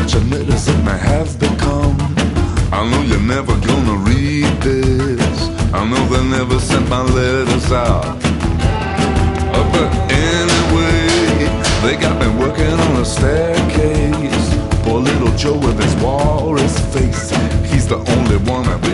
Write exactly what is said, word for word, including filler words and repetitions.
unfortunate as it may have become, I know you're never gonna read this. I know they never sent my letters out. Uh, But anyway, they got me working on a staircase. Poor little Joe with his walrus face, he's the only one I've